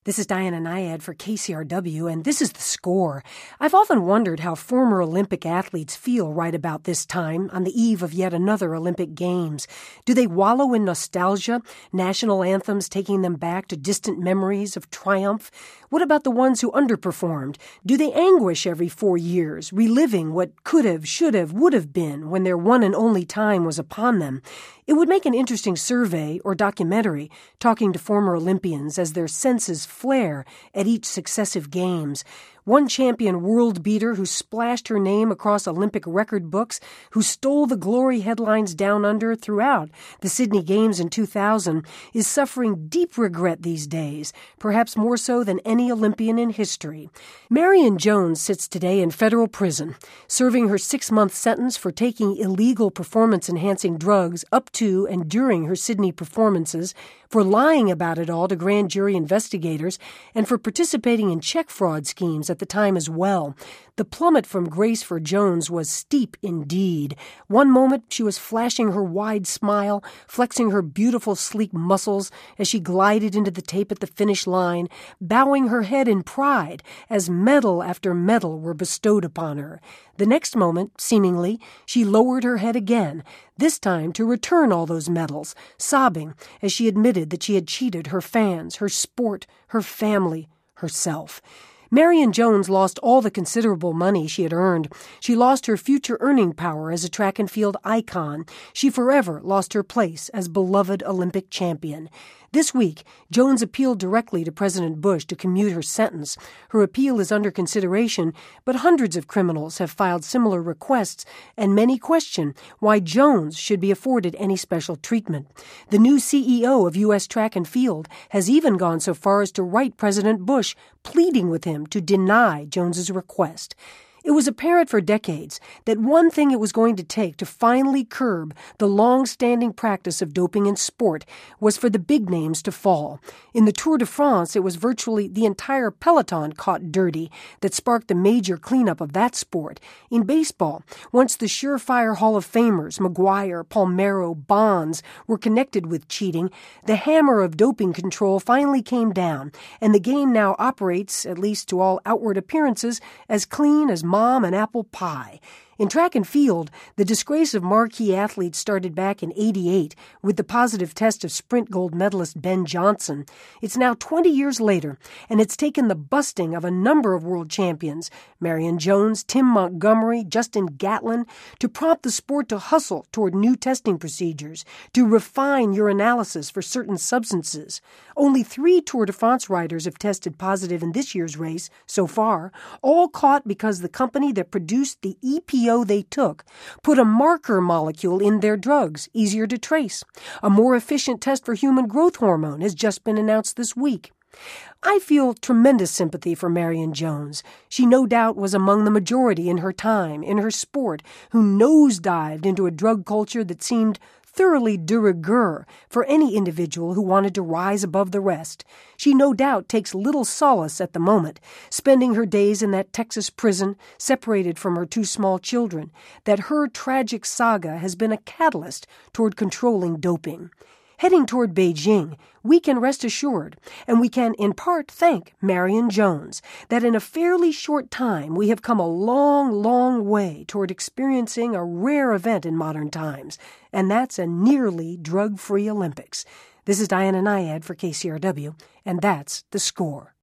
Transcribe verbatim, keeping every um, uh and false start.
This is Diana Nyad for K C R W, and this is The Score. I've often wondered how former Olympic athletes feel right about this time, on the eve of yet another Olympic Games. Do they wallow in nostalgia, national anthems taking them back to distant memories of triumph? What about the ones who underperformed? Do they anguish every four years, reliving what could have, should have, would have been when their one and only time was upon them? It would make an interesting survey or documentary, talking to former Olympians as their senses flare at each successive games. One champion world beater who splashed her name across Olympic record books, who stole the glory headlines down under throughout the Sydney Games in two thousand, is suffering deep regret these days, perhaps more so than any Olympian in history. Marion Jones sits today in federal prison, serving her six-month sentence for taking illegal performance-enhancing drugs up to and during her Sydney performances, for lying about it all to grand jury investigators, and for participating in check fraud schemes at the time as well. The plummet from grace for Jones was steep indeed. One moment she was flashing her wide smile, flexing her beautiful sleek muscles as she glided into the tape at the finish line, bowing her head in pride as medal after medal were bestowed upon her. The next moment, seemingly, she lowered her head again, this time to return all those medals, sobbing as she admitted that she had cheated her fans, her sport, her family, herself. Marion Jones lost all the considerable money she had earned. She lost her future earning power as a track and field icon. She forever lost her place as beloved Olympic champion. This week, Jones appealed directly to President Bush to commute her sentence. Her appeal is under consideration, but hundreds of criminals have filed similar requests, and many question why Jones should be afforded any special treatment. The new C E O of U S Track and Field has even gone so far as to write President Bush, pleading with him to deny Jones's request. It was apparent for decades that one thing it was going to take to finally curb the long-standing practice of doping in sport was for the big names to fall. In the Tour de France, it was virtually the entire peloton caught dirty that sparked the major cleanup of that sport. In baseball, once the surefire Hall of Famers, McGwire, Palmeiro, Bonds, were connected with cheating, the hammer of doping control finally came down, and the game now operates, at least to all outward appearances, as clean as mom and apple pie. In track and field, the disgrace of marquee athletes started back in eighty-eight with the positive test of sprint gold medalist Ben Johnson. It's now twenty years later, and it's taken the busting of a number of world champions, Marion Jones, Tim Montgomery, Justin Gatlin, to prompt the sport to hustle toward new testing procedures, to refine urinalysis for certain substances. Only three Tour de France riders have tested positive in this year's race so far, all caught because the company that produced the E P O they took put a marker molecule in their drugs, easier to trace. A more efficient test for human growth hormone has just been announced this week. I feel tremendous sympathy for Marion Jones. She no doubt was among the majority in her time, in her sport, who nosedived into a drug culture that seemed thoroughly de rigueur for any individual who wanted to rise above the rest. She no doubt takes little solace at the moment, spending her days in that Texas prison, separated from her two small children, that her tragic saga has been a catalyst toward controlling doping. Heading toward Beijing, we can rest assured, and we can in part thank Marion Jones, that in a fairly short time we have come a long, long way toward experiencing a rare event in modern times, and that's a nearly drug-free Olympics. This is Diana Nyad for K C R W, and that's The Score.